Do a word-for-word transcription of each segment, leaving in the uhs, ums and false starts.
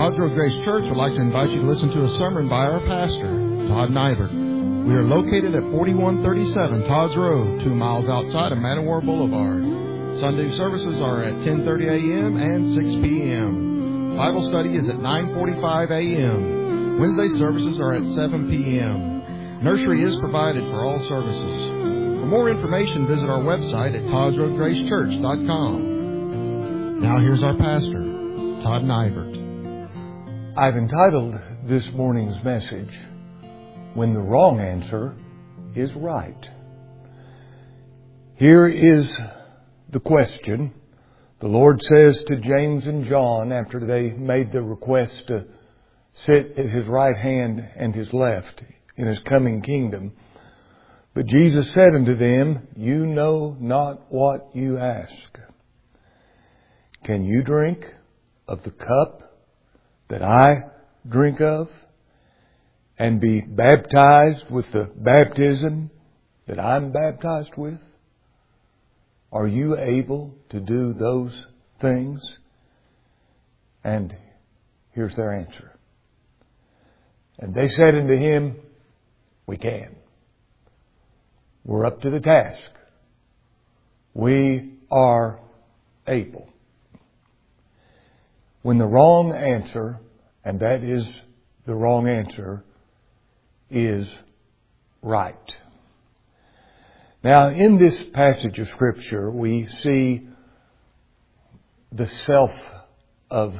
Todd's Road Grace Church would like to invite you to listen to a sermon by our pastor, Todd Nybert. We are located at forty-one thirty-seven Todd's Road, two miles outside of Man O' War Boulevard. Sunday services are at ten thirty a.m. and six p.m. Bible study is at nine forty-five a.m. Wednesday services are at seven p.m. Nursery is provided for all services. For more information, visit our website at todds road grace church dot com. Now here's our pastor, Todd Nybert. I've entitled this morning's message, When the Wrong Answer is Right. Here is the question. The Lord says to James and John after they made the request to sit at His right hand and His left in His coming kingdom. But Jesus said unto them, You know not what you ask. Can you drink of the cup that I drink of, and be baptized with the baptism that I'm baptized with? Are you able to do those things? And here's their answer. And they said unto Him, We can. We're up to the task. We are able. When the wrong answer, and that is the wrong answer, is right. Now, in this passage of Scripture, we see the self of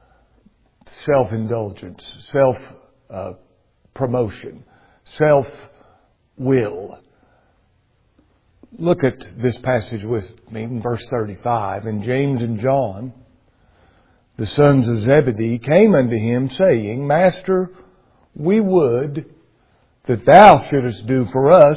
self-indulgence, self-promotion, self-will. Look at this passage with me in verse thirty-five. And James and John, the sons of Zebedee, came unto Him, saying, Master, we would that Thou shouldest do for us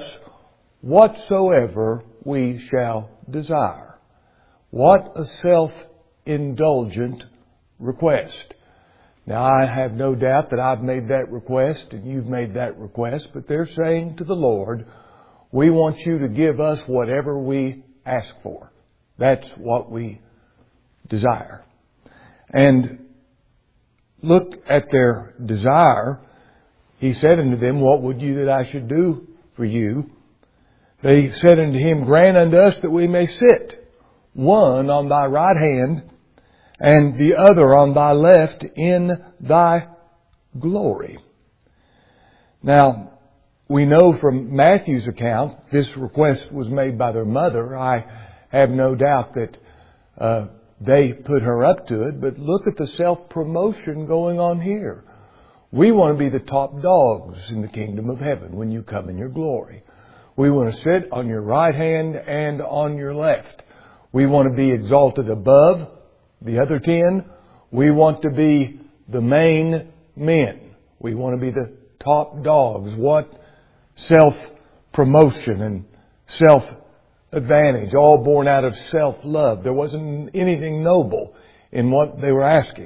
whatsoever we shall desire. What a self-indulgent request. Now, I have no doubt that I've made that request and you've made that request, but they're saying to the Lord, we want you to give us whatever we ask for. That's what we desire. And look at their desire. He said unto them, What would you that I should do for you? They said unto Him, Grant unto us that we may sit, one on Thy right hand, and the other on Thy left, in Thy glory. Now, we know from Matthew's account, this request was made by their mother. I have no doubt that uh, they put her up to it, but look at the self-promotion going on here. We want to be the top dogs in the kingdom of heaven when you come in your glory. We want to sit on your right hand and on your left. We want to be exalted above the other ten. We want to be the main men. We want to be the top dogs. What self-promotion and self-advantage, all born out of self-love. There wasn't anything noble in what they were asking.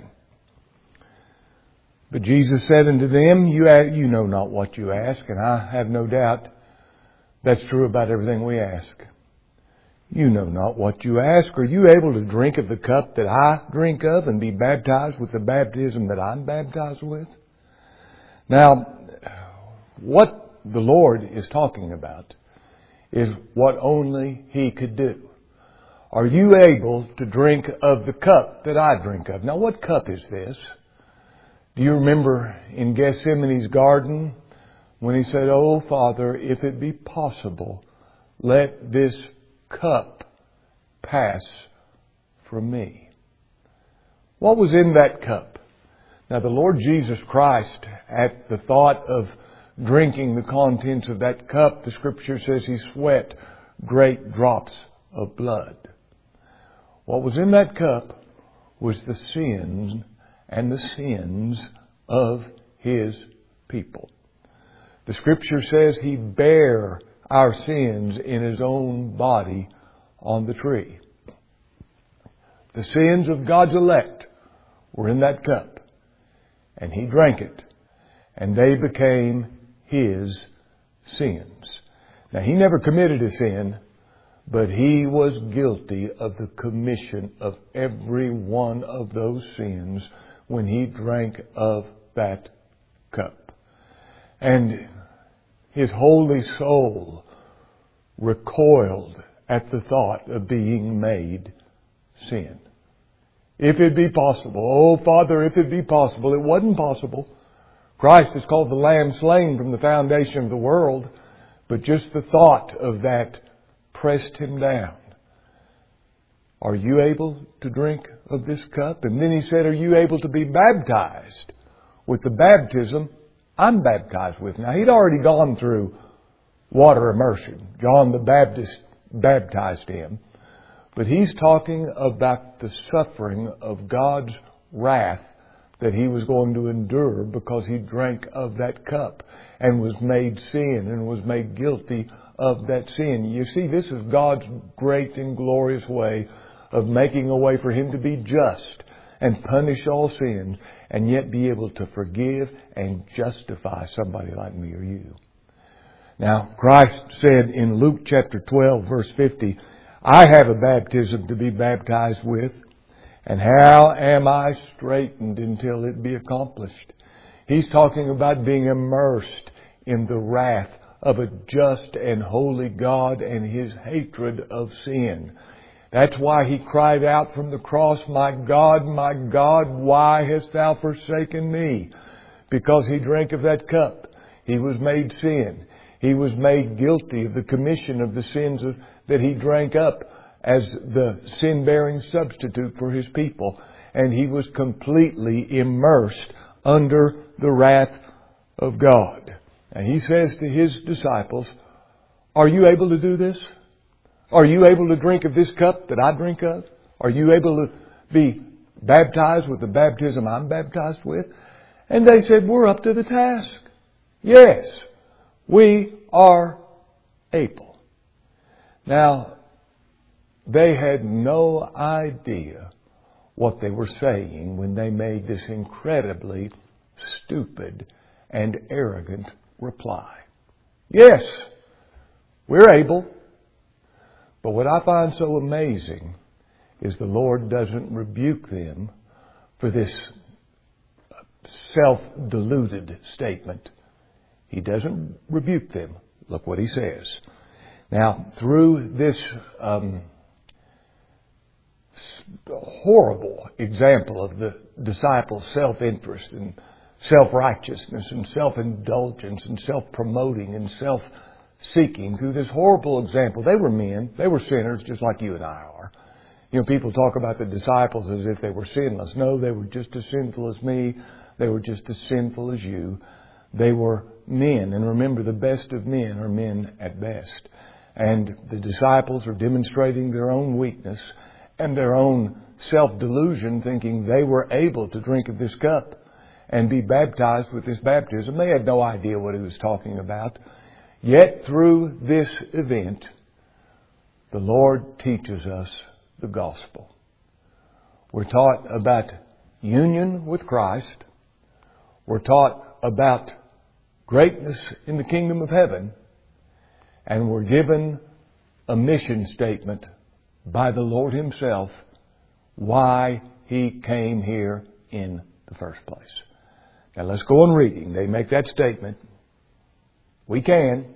But Jesus said unto them, you, you know not what you ask, and I have no doubt that's true about everything we ask. You know not what you ask. Are you able to drink of the cup that I drink of and be baptized with the baptism that I'm baptized with? Now, what the Lord is talking about is what only He could do. Are you able to drink of the cup that I drink of? Now, what cup is this? Do you remember in Gethsemane's garden when He said, Oh, Father, if it be possible, let this cup pass from me. What was in that cup? Now, the Lord Jesus Christ, at the thought of drinking the contents of that cup, the Scripture says He sweat great drops of blood. What was in that cup was the sins and the sins of His people. The Scripture says He bare our sins in His own body on the tree. The sins of God's elect were in that cup, and He drank it, and they became His sins. Now, He never committed a sin, but He was guilty of the commission of every one of those sins when he drank of that cup. And his holy soul recoiled at the thought of being made sin. If it be possible. Oh, Father, if it be possible. It wasn't possible. Christ is called the Lamb slain from the foundation of the world. But just the thought of that pressed him down. Are you able to drink of this cup? And then he said, are you able to be baptized with the baptism I'm baptized with? Now, he'd already gone through water immersion. John the Baptist baptized him. But he's talking about the suffering of God's wrath that he was going to endure because he drank of that cup and was made sin and was made guilty of that sin. You see, this is God's great and glorious way of making a way for him to be just and punish all sins and yet be able to forgive and justify somebody like me or you. Now, Christ said in Luke chapter twelve, verse fifty, I have a baptism to be baptized with, and how am I straitened until it be accomplished? He's talking about being immersed in the wrath of a just and holy God and his hatred of sin. That's why he cried out from the cross, my God, my God, why hast thou forsaken me? Because he drank of that cup. He was made sin. He was made guilty of the commission of the sins of, that he drank up as the sin-bearing substitute for his people. And he was completely immersed under the wrath of God. And he says to his disciples, are you able to do this? Are you able to drink of this cup that I drink of? Are you able to be baptized with the baptism I'm baptized with? And they said, we're up to the task. Yes, we are able. Now, they had no idea what they were saying when they made this incredibly stupid and arrogant reply. Yes, we're able. But what I find so amazing is the Lord doesn't rebuke them for this self-deluded statement. He doesn't rebuke them. Look what he says. Now, through this um, horrible example of the disciples' self-interest and self-righteousness and self-indulgence and self-promoting and self-seeking, through this horrible example, they were men, they were sinners just like you and I are. You know, people talk about the disciples as if they were sinless. No, they were just as sinful as me. They were just as sinful as you. They were men. And remember, the best of men are men at best. And the disciples are demonstrating their own weakness and their own self-delusion, thinking they were able to drink of this cup and be baptized with this baptism. They had no idea what he was talking about. Yet through this event, the Lord teaches us the gospel. We're taught about union with Christ. We're taught about greatness in the kingdom of heaven. And we're given a mission statement by the Lord himself why he came here in the first place. Now let's go on reading. They make that statement. We can.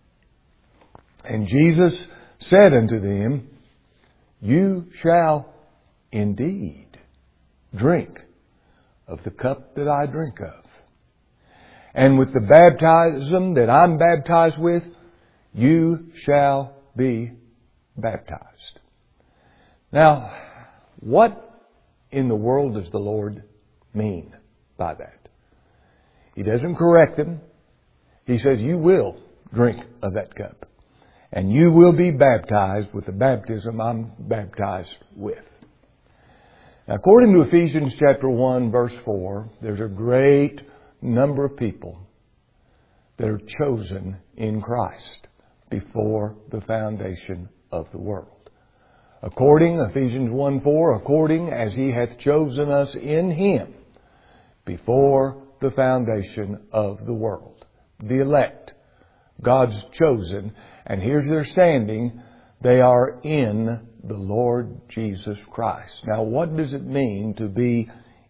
And Jesus said unto them, you shall indeed drink of the cup that I drink of. And with the baptism that I'm baptized with, you shall be baptized. Now, what in the world does the Lord mean by that? He doesn't correct them. He says, you will drink of that cup. And you will be baptized with the baptism I'm baptized with. Now, according to Ephesians chapter one, verse four, there's a great number of people that are chosen in Christ before the foundation of the world. According, Ephesians one four, according as he hath chosen us in him before the foundation of the world. The elect. God's chosen. And here's their standing. They are in the Lord Jesus Christ. Now, what does it mean to be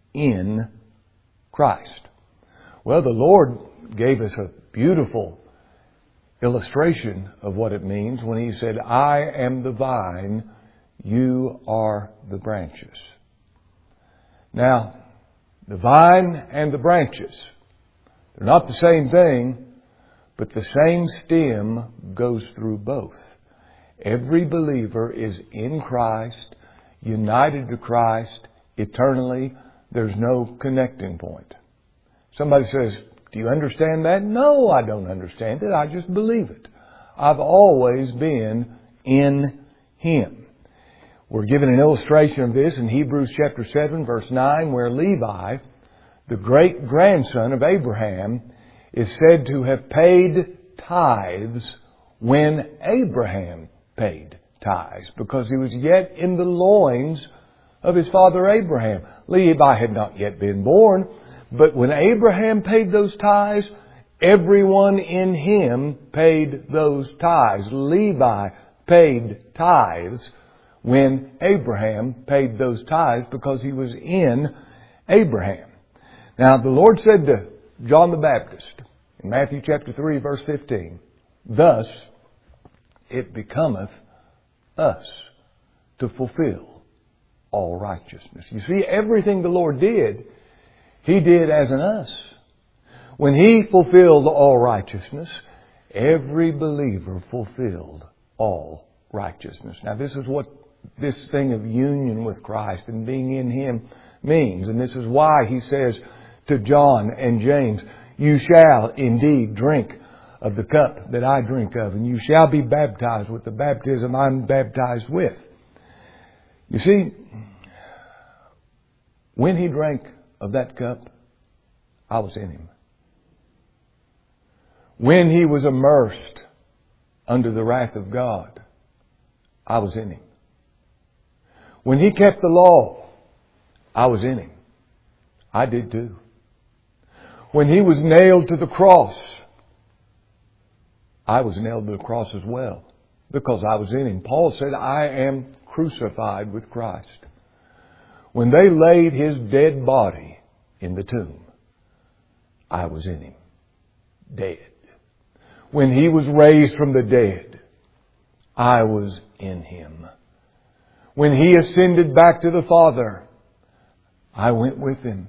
in Christ. Well, the Lord gave us a beautiful illustration of what it means when He said, I am the vine, you are the branches. Now, the vine and the branches, they're not the same thing, but the same stem goes through both. Every believer is in Christ, united to Christ eternally. There's no connecting point. Somebody says, do you understand that? No, I don't understand it. I just believe it. I've always been in Him. We're given an illustration of this in Hebrews chapter seven, verse nine, where Levi, the great grandson of Abraham, is said to have paid tithes when Abraham paid tithes, because he was yet in the loins of his father Abraham. Levi had not yet been born, but when Abraham paid those tithes, everyone in him paid those tithes. Levi paid tithes when Abraham paid those tithes because he was in Abraham. Now, the Lord said to John the Baptist in Matthew chapter three, verse fifteen, thus it becometh us to fulfill all righteousness. You see, everything the Lord did, He did as an us. When He fulfilled all righteousness, every believer fulfilled all righteousness. Now, this is what this thing of union with Christ and being in Him means. And this is why He says to John and James, you shall indeed drink of the cup that I drink of, and you shall be baptized with the baptism I'm baptized with. You see, when He drank of that cup, I was in Him. When He was immersed under the wrath of God, I was in Him. When He kept the law, I was in Him. I did too. When He was nailed to the cross, I was nailed to the cross as well, because I was in Him. Paul said, I am crucified with Christ. When they laid His dead body in the tomb, I was in Him, dead. When He was raised from the dead, I was in Him. When He ascended back to the Father, I went with Him.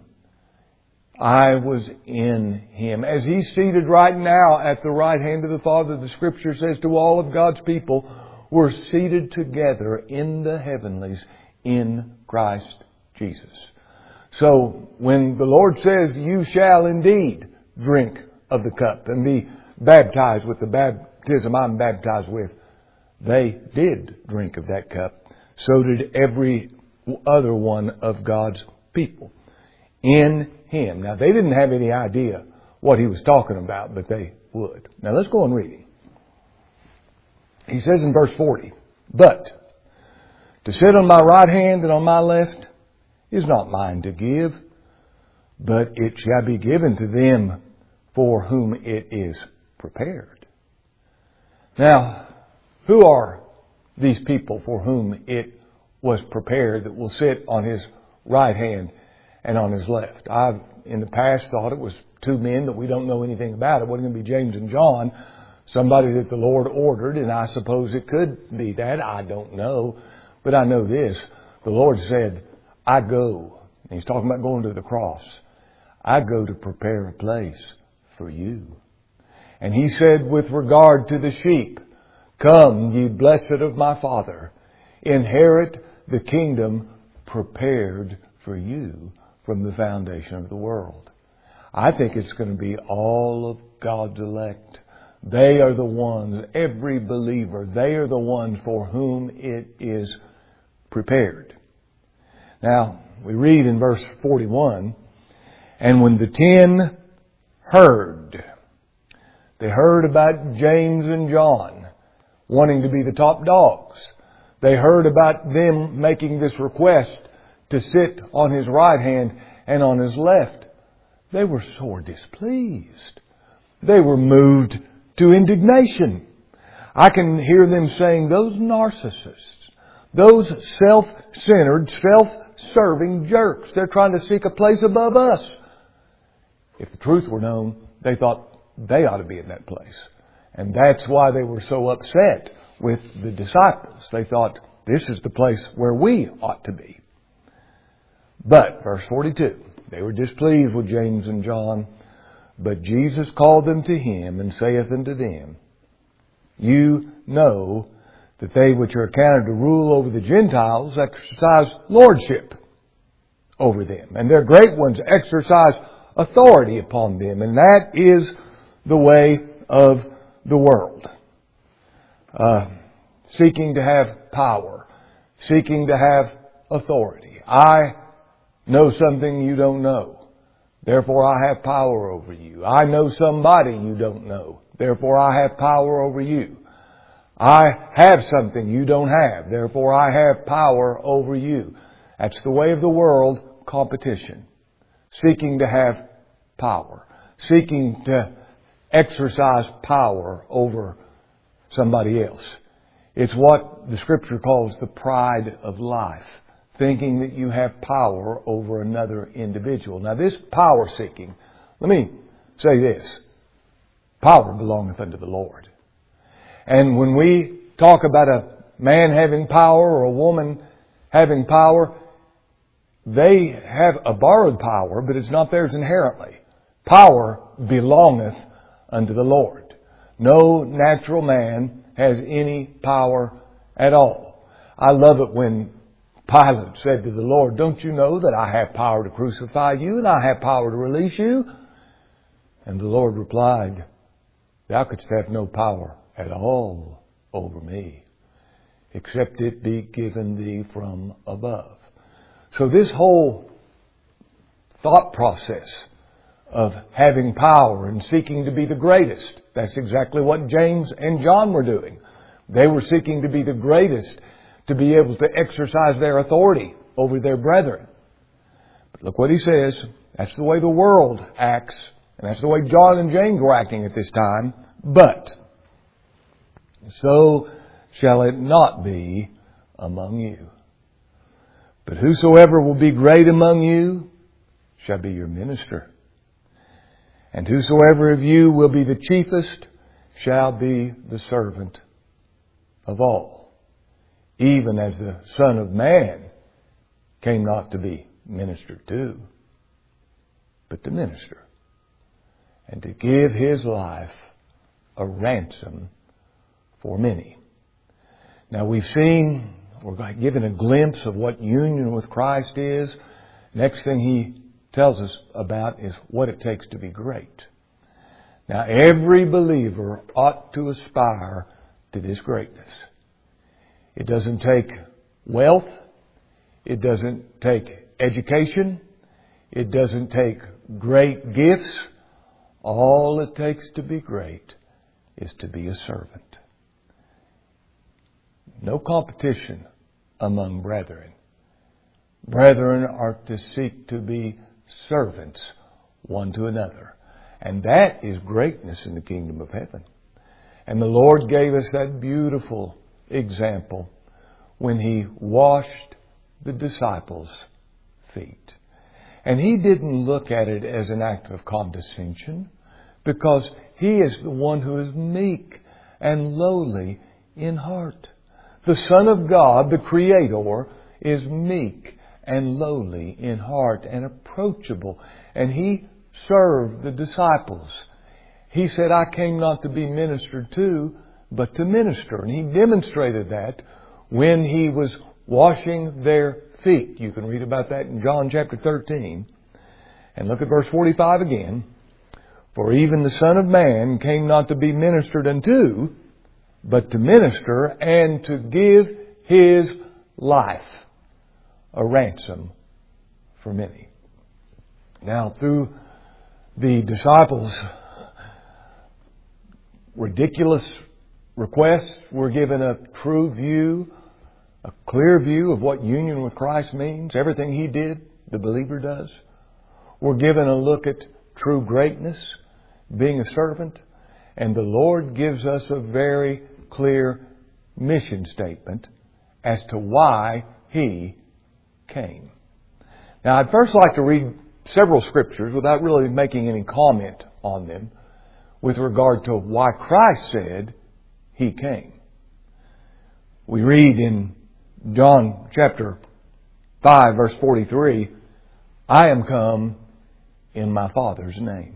I was in Him. As He's seated right now at the right hand of the Father, the Scripture says to all of God's people, we're seated together in the heavenlies in Christ Jesus. So when the Lord says, you shall indeed drink of the cup and be baptized with the baptism I'm baptized with, they did drink of that cup. So did every other one of God's people in Him. Now, they didn't have any idea what He was talking about, but they would. Now, let's go on reading. He says in verse forty, but to sit on my right hand and on my left is not mine to give, but it shall be given to them for whom it is prepared. Now, who are these people for whom it was prepared that will sit on His right hand and on His left? I've in the past thought it was two men that we don't know anything about. It wasn't going to be James and John, somebody that the Lord ordered, and I suppose it could be that. I don't know. But I know this. The Lord said, I go. And He's talking about going to the cross. I go to prepare a place for you. And He said with regard to the sheep, come, ye blessed of my Father, inherit the kingdom prepared for you from the foundation of the world. I think it's going to be all of God's elect. They are the ones, every believer, they are the ones for whom it is prepared. Now, we read in verse forty-one, and when the ten heard, they heard about James and John wanting to be the top dogs. They heard about them making this request to sit on His right hand and on His left. They were sore displeased. They were moved to indignation. I can hear them saying, those narcissists, Those self-centered, self-serving jerks. They're trying to seek a place above us. If the truth were known, they thought they ought to be in that place. And that's why they were so upset with the disciples. They thought, this is the place where we ought to be. But, verse forty-two, they were displeased with James and John. But Jesus called them to him and saith unto them, you know that they which are accounted to rule over the Gentiles exercise lordship over them. And their great ones exercise authority upon them. And that is the way of the world. Uh, seeking to have power. Seeking to have authority. I know something you don't know. Therefore I have power over you. I know somebody you don't know. Therefore I have power over you. I have something you don't have. Therefore I have power over you. That's the way of the world, competition. Seeking to have power. Seeking to exercise power over somebody else. It's what the Scripture calls the pride of life. Thinking that you have power over another individual. Now this power seeking, let me say this. Power belongeth unto the Lord. And when we talk about a man having power or a woman having power, they have a borrowed power, but it's not theirs inherently. Power belongeth unto the Lord. No natural man has any power at all. I love it when Pilate said to the Lord, don't you know that I have power to crucify you and I have power to release you? And the Lord replied, thou couldst have no power at all over me, except it be given thee from above. So this whole thought process of having power and seeking to be the greatest, that's exactly what James and John were doing. They were seeking to be the greatest, to be able to exercise their authority over their brethren. But look what he says. That's the way the world acts. And that's the way John and James were acting at this time. But so shall it not be among you. But whosoever will be great among you shall be your minister. And whosoever of you will be the chiefest shall be the servant of all. Even as the Son of Man came not to be ministered to, but to minister, and to give his life a ransom for many. Now we've seen, we're given a glimpse of what union with Christ is. Next thing he tells us about is what it takes to be great. Now every believer ought to aspire to this greatness. It doesn't take wealth. It doesn't take education. It doesn't take great gifts. All it takes to be great is to be a servant. No competition among brethren. Brethren are to seek to be servants one to another. And that is greatness in the kingdom of heaven. And the Lord gave us that beautiful example when He washed the disciples' feet. And He didn't look at it as an act of condescension, because He is the one who is meek and lowly in heart. The Son of God, the Creator, is meek and lowly in heart and approachable. And He served the disciples. He said, I came not to be ministered to, but to minister. And He demonstrated that when He was washing their feet. You can read about that in John chapter thirteen. And look at verse forty-five again. For even the Son of Man came not to be ministered unto, but to minister and to give His life a ransom for many. Now, through the disciples' ridiculous requests, we're given a true view, a clear view of what union with Christ means. Everything He did, the believer does. We're given a look at true greatness, being a servant. And the Lord gives us a very clear mission statement as to why He came. Now, I'd first like to read several scriptures without really making any comment on them with regard to why Christ said He came. We read in John chapter five, verse forty-three, I am come in my Father's name.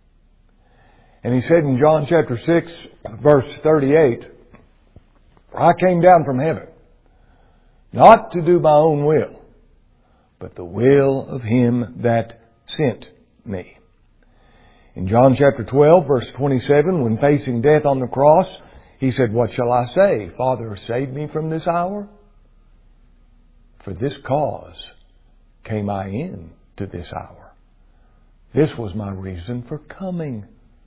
And He said in John chapter six, verse thirty-eight, I came down from heaven, not to do my own will, but the will of Him that sent me. In John chapter twelve, verse twenty-seven, when facing death on the cross, He said, what shall I say? Father, save me from this hour? For this cause came I in to this hour. This was my reason for coming.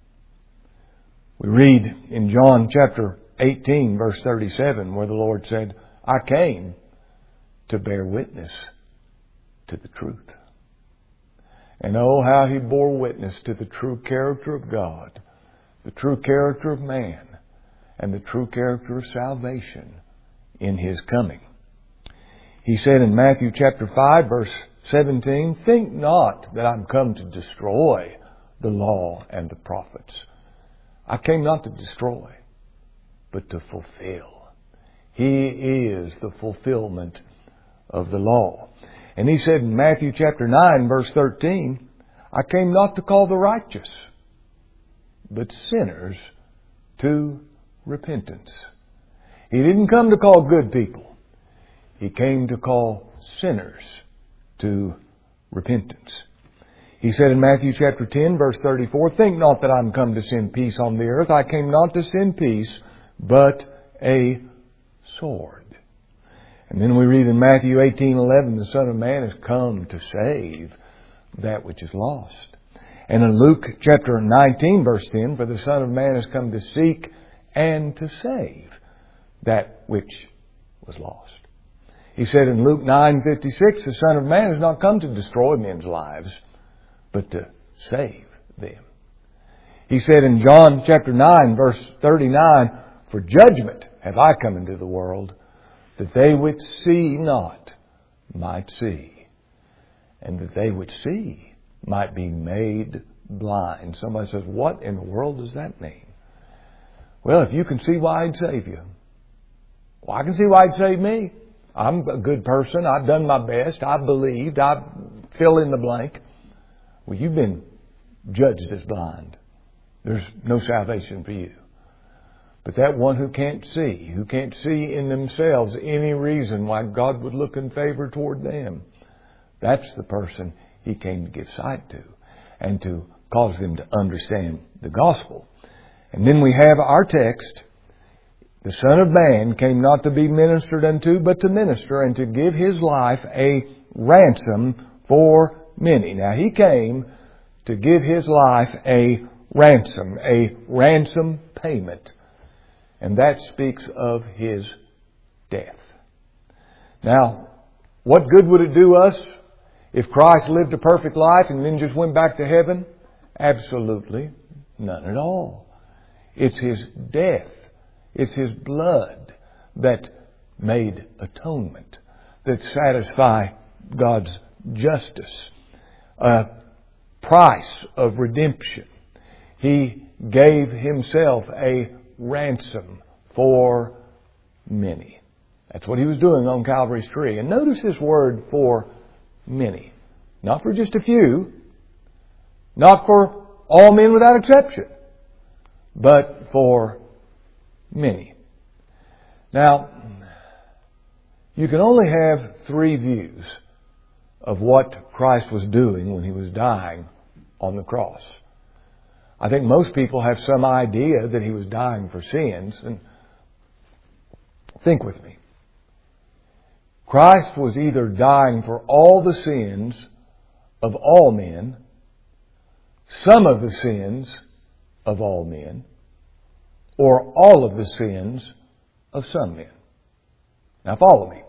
We read in John chapter eighteen, verse thirty-seven, where the Lord said, I came to bear witness to the truth. And oh, how He bore witness to the true character of God, the true character of man, and the true character of salvation in His coming. He said in Matthew chapter five, verse seventeen, think not that I'm come to destroy the law and the prophets. I came not to destroy, but to fulfill. He is the fulfillment of the law. And He said in Matthew chapter nine, verse thirteen, I came not to call the righteous, but sinners to repentance. He didn't come to call good people. He came to call sinners to repentance. He said in Matthew chapter ten, verse thirty-four, think not that I'm come to send peace on the earth. I came not to send peace, but a sword. And then we read in Matthew eighteen eleven, the Son of Man has come to save that which is lost. And in Luke chapter nineteen, verse ten, for the Son of Man has come to seek and to save that which was lost. He said in Luke nine fifty-six, the Son of Man has not come to destroy men's lives, but to save them. He said in John chapter nine, verse thirty-nine, for judgment have I come into the world, that they which see not might see, and that they which see might be made blind. Somebody says, what in the world does that mean? Well, if you can see why I'd save you. Well, I can see why He'd save me. I'm a good person. I've done my best. I've believed. I've fill in the blank. Well, you've been judged as blind. There's no salvation for you. But that one who can't see, who can't see in themselves any reason why God would look in favor toward them, that's the person He came to give sight to and to cause them to understand the gospel. And then we have our text, the Son of Man came not to be ministered unto, but to minister and to give His life a ransom for many. Now, He came to give His life a ransom, a ransom payment. And that speaks of His death. Now, what good would it do us if Christ lived a perfect life and then just went back to heaven? Absolutely none at all. It's His death. It's His blood that made atonement, that satisfied God's justice. A price of redemption. He gave Himself a ransom for many. That's what He was doing on Calvary's tree. And notice this word for many. Not for just a few. Not for all men without exception. But for many. Now, you can only have three views of what Christ was doing when He was dying on the cross. I think most people have some idea that He was dying for sins. And think with me. Christ was either dying for all the sins of all men, some of the sins of all men, or all of the sins of some men. Now follow me.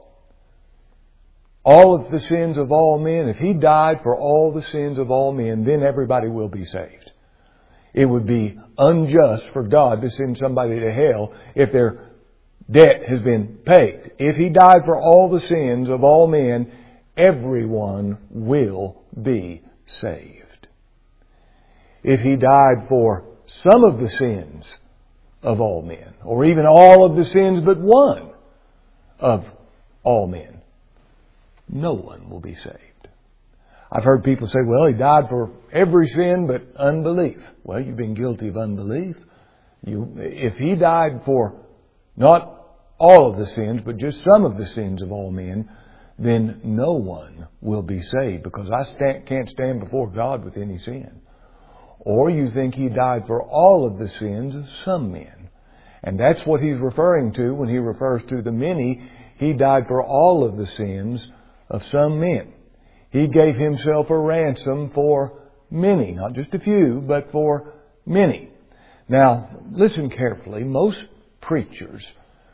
All of the sins of all men, if He died for all the sins of all men, then everybody will be saved. It would be unjust for God to send somebody to hell if they're debt has been paid. If He died for all the sins of all men, everyone will be saved. If He died for some of the sins of all men, or even all of the sins but one of all men, no one will be saved. I've heard people say, well, He died for every sin but unbelief. Well, you've been guilty of unbelief. You, if He died for not all of the sins, but just some of the sins of all men, then no one will be saved, because I stand, can't stand before God with any sin. Or you think He died for all of the sins of some men. And that's what He's referring to when He refers to the many. He died for all of the sins of some men. He gave Himself a ransom for many, not just a few, but for many. Now, listen carefully. Most preachers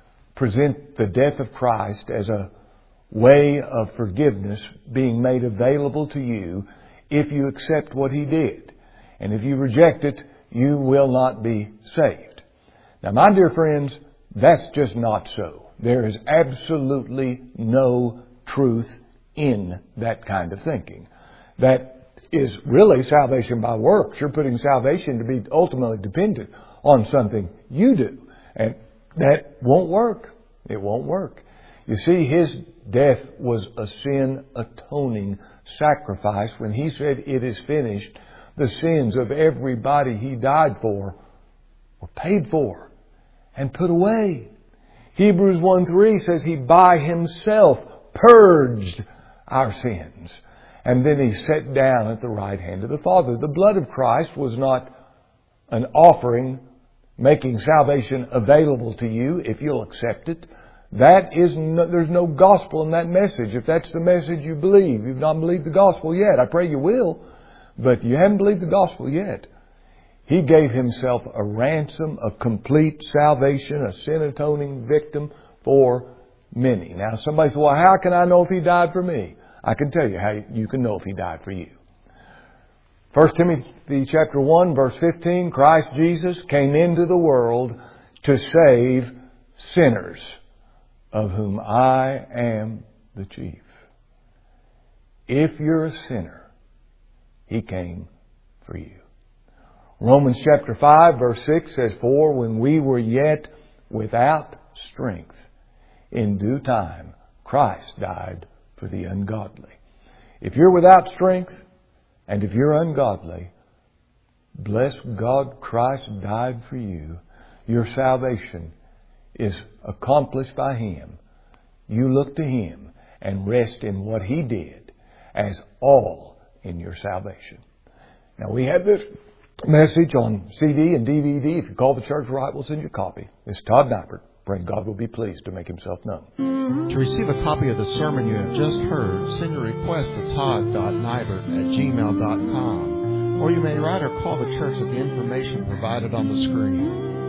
present the death of Christ as a way of forgiveness being made available to you if you accept what He did. And if you reject it, you will not be saved. Now, my dear friends, that's just not so. There is absolutely no truth in that kind of thinking. That is really salvation by works. You're putting salvation to be ultimately dependent on something you do. And that won't work. It won't work. You see, His death was a sin atoning sacrifice. When He said it is finished, the sins of everybody He died for were paid for and put away. Hebrews one three says He by Himself purged our sins. And then He sat down at the right hand of the Father. The blood of Christ was not an offering making salvation available to you if you'll accept it. That is no, there's no gospel in that message. If that's the message you believe, you've not believed the gospel yet. I pray you will, but you haven't believed the gospel yet. He gave Himself a ransom, a complete salvation, a sin-atoning victim for many. Now, somebody says, well, how can I know if He died for me? I can tell you how you can know if He died for you. First Timothy chapter one, verse fifteen, Christ Jesus came into the world to save sinners, of whom I am the chief. If you're a sinner, He came for you. Romans chapter five, verse six says, for when we were yet without strength, in due time, Christ died for the ungodly. If you're without strength, and if you're ungodly, bless God, Christ died for you. Your salvation is accomplished by Him. You look to Him and rest in what He did as all in your salvation. Now, we have this message on C D and D V D. If you call the church right, we'll send you a copy. This is Todd Nyberg, praying God will be pleased to make Himself known. To receive a copy of the sermon you have just heard, send your request to todd dot nyberg at gmail dot com. Or you may write or call the church at the information provided on the screen.